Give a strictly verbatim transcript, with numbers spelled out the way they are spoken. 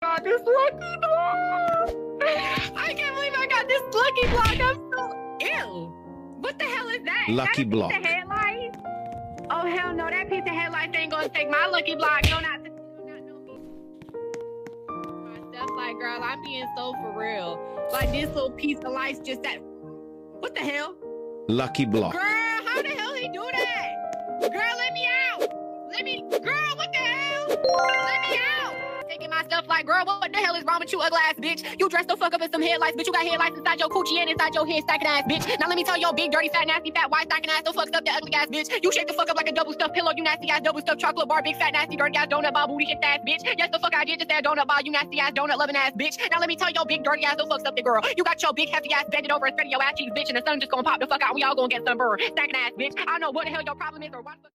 got this lucky block. I can't believe I got this lucky block. I'm so ew. What the hell is that? Lucky is that block. A piece of headlights? Oh hell no, that piece of headlights ain't gonna take my lucky block. No, not. Myself, like, girl, I'm being so for real. Like this little piece of life just that. What the hell? Lucky block. Girl, how the hell he do that? Girl, let me out. Let me, girl, what the hell? Let me out. Taking my stuff like, girl, what the hell is wrong with you, ugly ass bitch? You dressed the fuck up in some headlights, bitch. You got headlights inside your coochie and inside your head, stacking ass bitch. Now let me tell your big, dirty, fat, nasty, fat, white, stacking ass, the fucked up, the ugly ass bitch. You shake the fuck up like a double stuffed pillow, you nasty ass, double stuffed chocolate bar, big, fat, nasty, dirty ass, donut bar, booty, shit ass bitch. Yes, the fuck I did just that donut bar, you nasty ass, donut loving ass bitch. Now let me tell your big, dirty ass, the fucked up the girl. You got your big, hefty ass bending over and spreading your ass cheeks, bitch, and the sun just gonna pop the fuck out. We all gonna get sunburned, stacking ass bitch. I don't know what the hell your problem is or what the fuck.